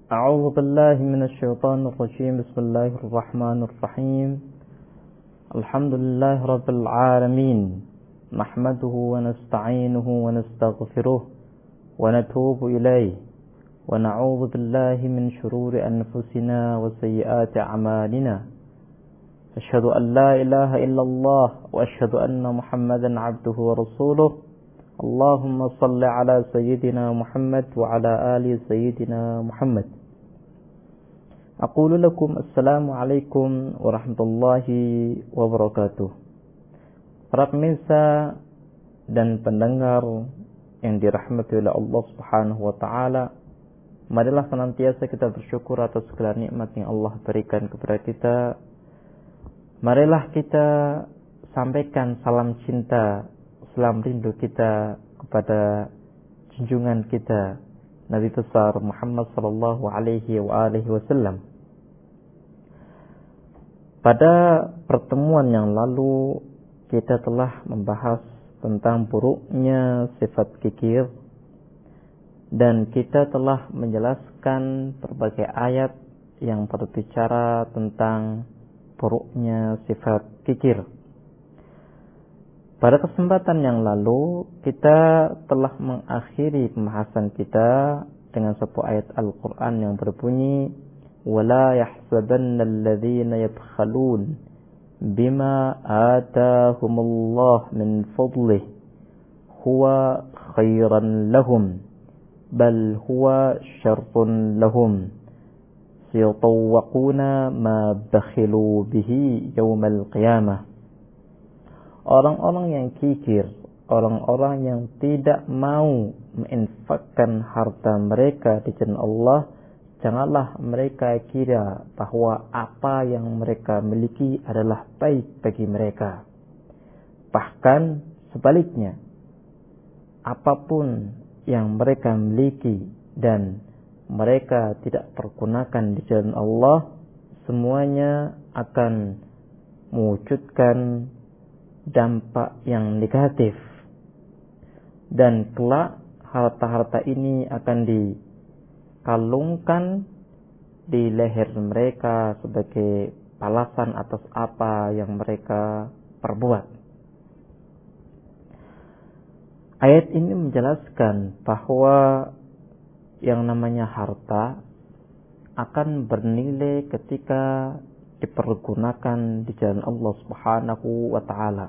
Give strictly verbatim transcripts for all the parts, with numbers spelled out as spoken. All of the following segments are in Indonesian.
أعوذ بالله من الشيطان الرجيم بسم الله الرحمن الرحيم الحمد لله رب العالمين نحمده ونستعينه ونستغفره ونتوب إليه ونعوذ بالله من شرور أنفسنا وسيئات أعمالنا أشهد أن لا إله إلا الله وأشهد أن محمدا عبده ورسوله اللهم صل على سيدنا محمد وعلى آل سيدنا محمد أقول لكم السلام عليكم ورحمة الله wabarakatuh. Para pemirsa dan pendengar yang dirahmati oleh Allah Subhanahu wa taala, marilah senantiasa kita bersyukur atas segala nikmat yang Allah berikan kepada kita. Marilah kita sampaikan salam cinta, salam rindu kita kepada junjungan kita Nabi besar Muhammad sallallahu alaihi wa alihi wasallam. Pada pertemuan yang lalu kita telah membahas tentang buruknya sifat kikir dan kita telah menjelaskan berbagai ayat yang berbicara tentang buruknya sifat kikir. Pada kesempatan yang lalu kita telah mengakhiri pembahasan kita dengan sebuah ayat Al-Quran yang berbunyi وَلَا يَحْسَبَنَّ الَّذِينَ يَبْخَلُونَ بِمَا آتَاهُمُ اللَّهُ مِنْ فَضْلِهِ هُوَ خَيْرًا لَهُمْ بَلْ هُوَ شَرٌّ لَهُمْ سَيُطَوَّقُونَ مَا بَخِلُوا بِهِ يَوْمَ الْقِيَامَةِ. Orang-orang yang kikir, orang-orang yang tidak mau menginfakkan harta mereka di jalan Allah, janganlah mereka kira bahwa apa yang mereka miliki adalah baik bagi mereka. Bahkan sebaliknya, apapun yang mereka miliki dan mereka tidak pergunakan di jalan Allah, semuanya akan mewujudkan dampak yang negatif. Dan kelak harta-harta ini akan dikalungkan di leher mereka sebagai balasan atas apa yang mereka perbuat. Ayat ini menjelaskan bahwa yang namanya harta akan bernilai ketika dipergunakan di jalan Allah Subhanahu wa taala.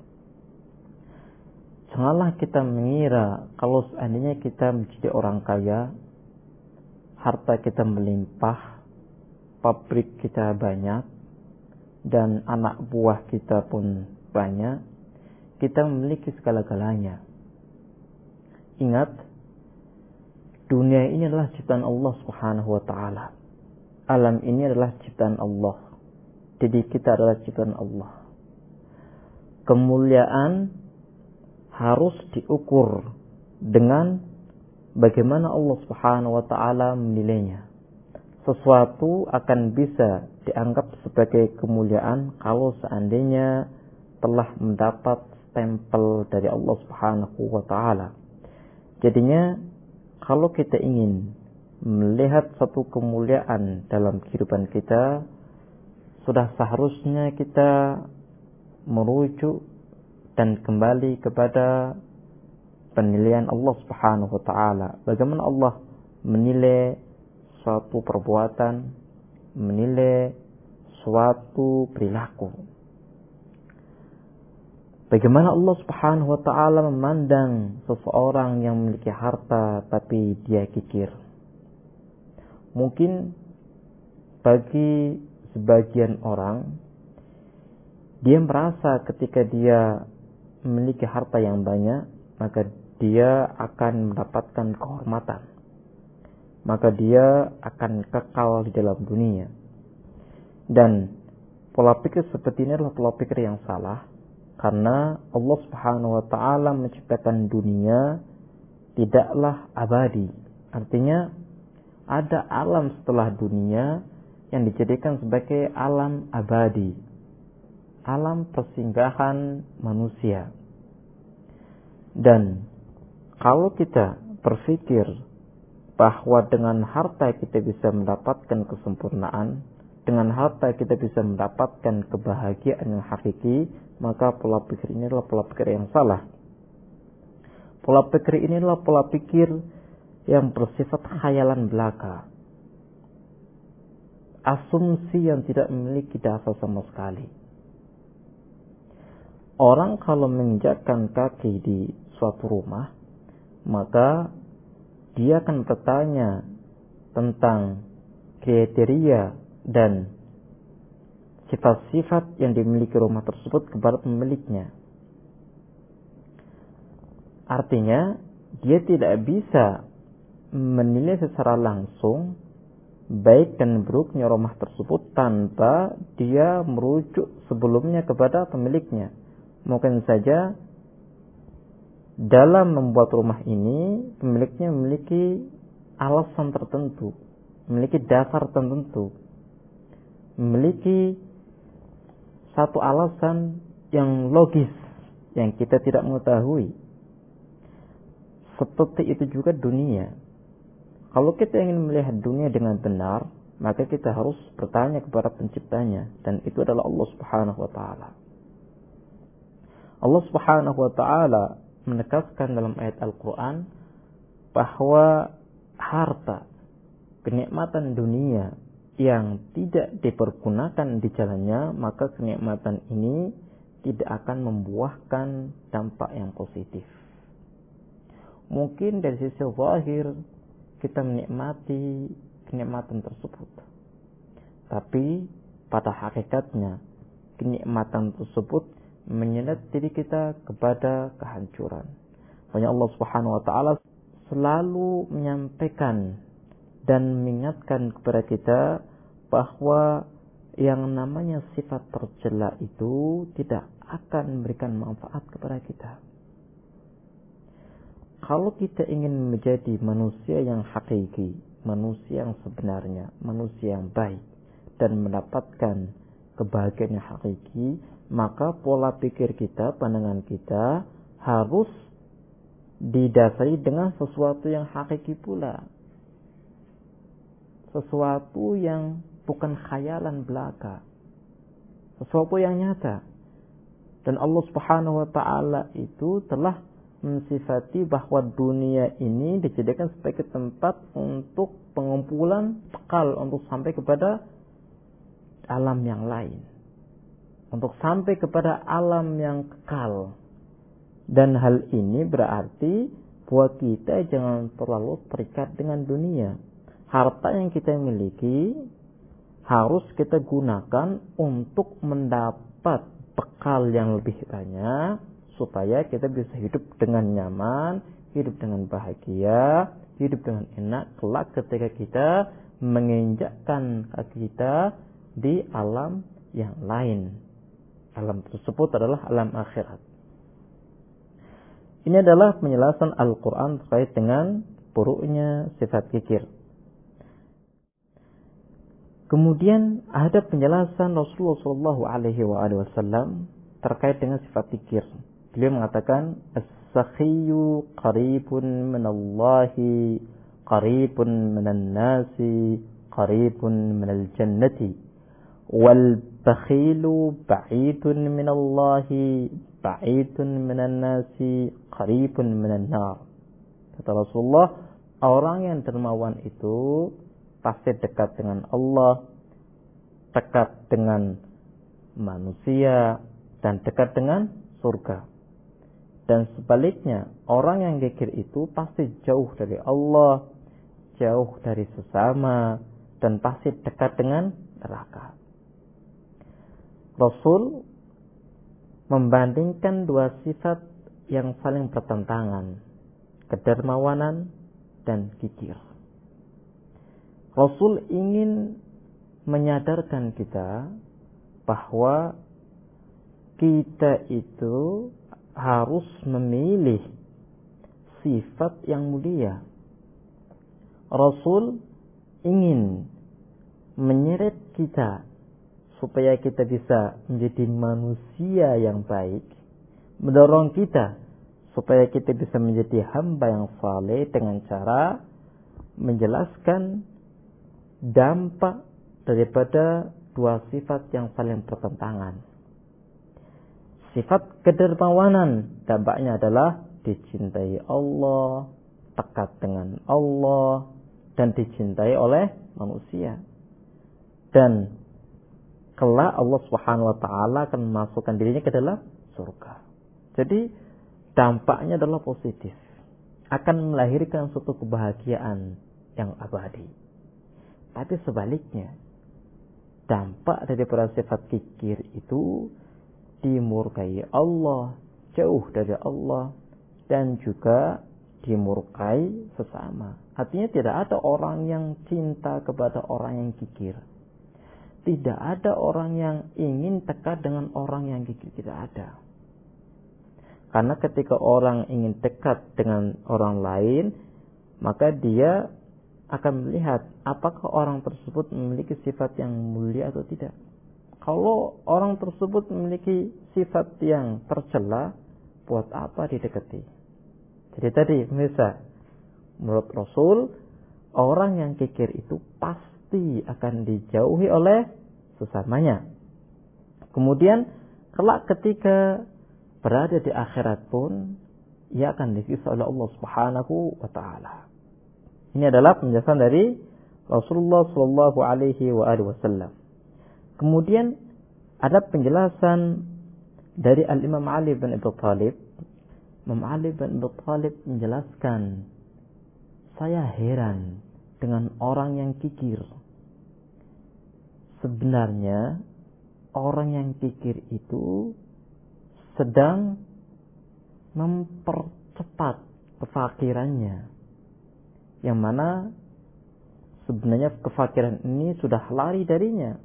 Janganlah kita mengira kalau seandainya kita menjadi orang kaya, harta kita melimpah, pabrik kita banyak, dan anak buah kita pun banyak, kita memiliki segala-galanya. Ingat, dunia ini adalah ciptaan Allah Subhanahu wa taala. Alam ini adalah ciptaan Allah. Jadi kita adalah ciptaan Allah. Kemuliaan harus diukur dengan bagaimana Allah Subhanahu wa taala menilainya. Sesuatu akan bisa dianggap sebagai kemuliaan kalau seandainya telah mendapat stempel dari Allah Subhanahu wa taala. Jadinya kalau kita ingin melihat satu kemuliaan dalam kehidupan kita, sudah seharusnya kita merujuk dan kembali kepada penilaian Allah Subhanahu wa taala. Bagaimana Allah menilai suatu perbuatan, menilai suatu perilaku. Bagaimana Allah Subhanahu wa taala memandang seseorang yang memiliki harta tapi dia kikir. Mungkin bagi sebagian orang, dia merasa ketika dia memiliki harta yang banyak, maka dia akan mendapatkan kehormatan. Maka dia akan kekal di dalam dunia. Dan pola pikir seperti ini adalah pola pikir yang salah, karena Allah Subhanahu wa taala menciptakan dunia tidaklah abadi. Artinya ada alam setelah dunia yang dijadikan sebagai alam abadi, alam persinggahan manusia. Dan kalau kita berpikir bahwa dengan harta kita bisa mendapatkan kesempurnaan, dengan harta kita bisa mendapatkan kebahagiaan yang hakiki, maka pola pikir ini adalah pola pikir yang salah. Pola pikir ini adalah pola pikir yang bersifat khayalan belaka, asumsi yang tidak memiliki dasar sama sekali. Orang kalau menginjakkan kaki di suatu rumah, maka dia akan bertanya tentang kriteria dan sifat-sifat yang dimiliki rumah tersebut kepada pemiliknya. Artinya, dia tidak bisa menilai secara langsung baik dan buruknya rumah tersebut tanpa dia merujuk sebelumnya kepada pemiliknya. Mungkin saja dalam membuat rumah ini pemiliknya memiliki alasan tertentu, memiliki dasar tertentu, memiliki satu alasan yang logis yang kita tidak mengetahui. Seperti itu juga dunia. Kalau kita ingin melihat dunia dengan benar, maka kita harus bertanya kepada penciptanya, dan itu adalah Allah Subhanahu wa taala. Allah Subhanahu wa taala menegaskan dalam ayat Al-Qur'an bahwa harta, kenikmatan dunia yang tidak dipergunakan di jalannya, maka kenikmatan ini tidak akan membuahkan dampak yang positif. Mungkin dari sisi zahir kita menikmati kenikmatan tersebut, tapi pada hakikatnya kenikmatan tersebut menyeret diri kita kepada kehancuran. Makanya Allah Subhanahu wa taala selalu menyampaikan dan mengingatkan kepada kita bahwa yang namanya sifat tercela itu tidak akan memberikan manfaat kepada kita. Kalau kita ingin menjadi manusia yang hakiki, manusia yang sebenarnya, manusia yang baik, dan mendapatkan kebahagiaan yang hakiki, maka pola pikir kita, pandangan kita harus didasari dengan sesuatu yang hakiki pula. Sesuatu yang bukan khayalan belaka. Sesuatu yang nyata. Dan Allah Subhanahu wa taala itu telah mensifati bahwa dunia ini dijadikan sebagai tempat untuk pengumpulan bekal untuk sampai kepada alam yang lain. Untuk sampai kepada alam yang kekal. Dan hal ini berarti bahwa kita jangan terlalu terikat dengan dunia. Harta yang kita miliki harus kita gunakan untuk mendapat bekal yang lebih banyak, supaya kita bisa hidup dengan nyaman, hidup dengan bahagia, hidup dengan enak kelak ketika kita menginjakkan kaki kita di alam yang lain. Alam tersebut adalah alam akhirat. Ini adalah penjelasan Al-Quran terkait dengan buruknya sifat kikir. Kemudian ada penjelasan Rasulullah shallallahu alaihi wasallam terkait dengan sifat kikir. Beliau mengatakan, as-sakhiyu qaribun minallahi, qaribun minan nasi, qaribun minal jannati, wal bakhilu ba'idun minallahi, ba'idun minan nasi, qaribun minan nar. Kata Rasulullah, orang yang dermawan itu pasti dekat dengan Allah, dekat dengan manusia, dan dekat dengan surga. Dan sebaliknya, orang yang kikir itu pasti jauh dari Allah, jauh dari sesama, dan pasti dekat dengan neraka. Rasul membandingkan dua sifat yang saling bertentangan, kedermawanan dan kikir. Rasul ingin menyadarkan kita bahwa kita itu harus memilih sifat yang mulia. Rasul ingin menyeret kita supaya kita bisa menjadi manusia yang baik, mendorong kita supaya kita bisa menjadi hamba yang saleh dengan cara menjelaskan dampak daripada dua sifat yang saling bertentangan. Sifat kedermawanan dampaknya adalah dicintai Allah, dekat dengan Allah, dan dicintai oleh manusia. Dan kelak Allah Subhanahu wa taala akan memasukkan dirinya ke dalam surga. Jadi dampaknya adalah positif. Akan melahirkan suatu kebahagiaan yang abadi. Tapi sebaliknya, dampak daripada sifat kikir itu dimurkai Allah, jauh dari Allah, dan juga dimurkai sesama. Artinya tidak ada orang yang cinta kepada orang yang kikir. Tidak ada orang yang ingin dekat dengan orang yang kikir. Tidak ada. Karena ketika orang ingin dekat dengan orang lain, maka dia akan melihat apakah orang tersebut memiliki sifat yang mulia atau tidak. Kalau orang tersebut memiliki sifat yang tercela, buat apa didekati? Jadi tadi, misal, menurut Rasul, orang yang kikir itu pasti akan dijauhi oleh sesamanya. Kemudian, kelak ketika berada di akhirat pun, ia akan disiksa oleh Allah Subhanahu wa taala. Ini adalah penjelasan dari Rasulullah sallallahu alaihi wasallam. Kemudian ada penjelasan dari Al-Imam Ali bin Abi Thalib. Imam Ali bin Abi Thalib menjelaskan, saya heran dengan orang yang kikir. Sebenarnya orang yang kikir itu sedang mempercepat kefakirannya, yang mana sebenarnya kefakiran ini sudah lari darinya.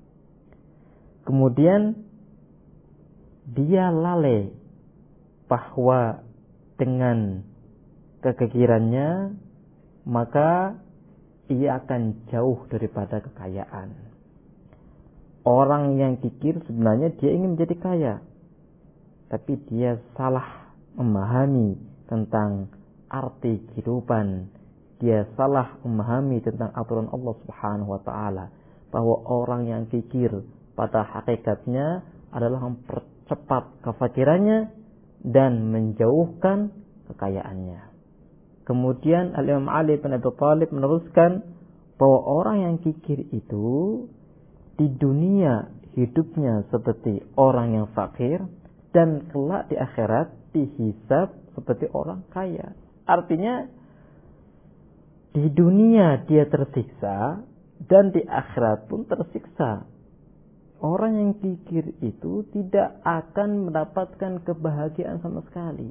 Kemudian dia lalai bahwa dengan kekikirannya maka ia akan jauh daripada kekayaan. Orang yang kikir sebenarnya dia ingin menjadi kaya, tapi dia salah memahami tentang arti kehidupan. Dia salah memahami tentang aturan Allah Subhanahu wa taala, bahwa orang yang kikir pada hakikatnya adalah mempercepat kefakirannya dan menjauhkan kekayaannya. Kemudian Al-Imam Ali bin Abi Thalib meneruskan bahwa orang yang kikir itu di dunia hidupnya seperti orang yang fakir, dan kelak di akhirat dihisab seperti orang kaya. Artinya di dunia dia tersiksa dan di akhirat pun tersiksa. Orang yang kikir itu tidak akan mendapatkan kebahagiaan sama sekali.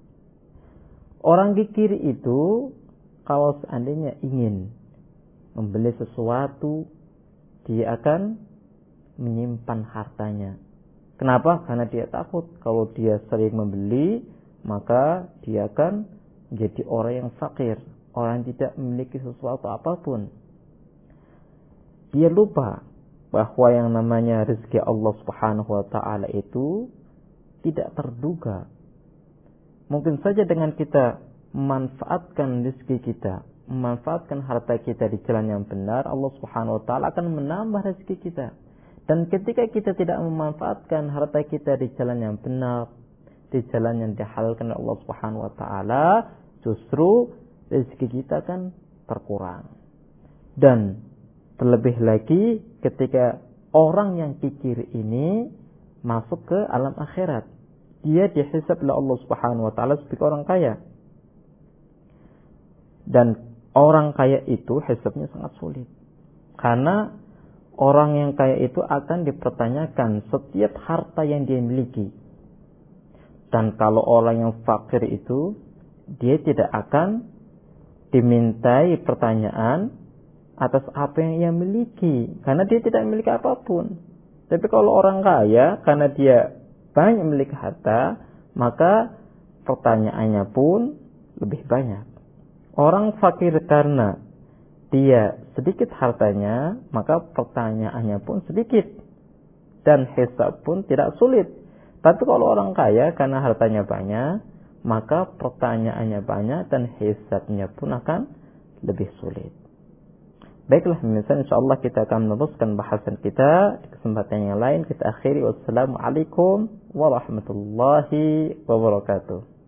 Orang kikir itu kalau seandainya ingin membeli sesuatu, dia akan menyimpan hartanya. Kenapa? Karena dia takut kalau dia sering membeli, maka dia akan menjadi orang yang fakir, orang yang tidak memiliki sesuatu apapun. Dia lupa bahwa yang namanya rezeki Allah Subhanahu wa taala itu tidak terduga. Mungkin saja dengan kita memanfaatkan rezeki kita, memanfaatkan harta kita di jalan yang benar, Allah Subhanahu wa taala akan menambah rezeki kita. Dan ketika kita tidak memanfaatkan harta kita di jalan yang benar, di jalan yang dihalalkan oleh Allah Subhanahu wa taala, justru rezeki kita akan berkurang. Dan terlebih lagi ketika orang yang kikir ini masuk ke alam akhirat, dia dihisab oleh Allah Subhanahu wa taala sebagai orang kaya. Dan orang kaya itu hisabnya sangat sulit. Karena orang yang kaya itu akan dipertanyakan setiap harta yang dia miliki. Dan kalau orang yang fakir itu, dia tidak akan dimintai pertanyaan atas apa yang ia miliki, karena dia tidak memiliki apapun. Tapi kalau orang kaya, karena dia banyak memiliki harta, maka pertanyaannya pun lebih banyak. Orang fakir karena dia sedikit hartanya, maka pertanyaannya pun sedikit, dan hisab pun tidak sulit. Tapi kalau orang kaya karena hartanya banyak, maka pertanyaannya banyak dan hisabnya pun akan lebih sulit. Baiklah, pemirsa, insyaallah kita akan meneruskan bahasan kita di kesempatan yang lain. Kita akhiri. Wassalamualaikum warahmatullahi wabarakatuh.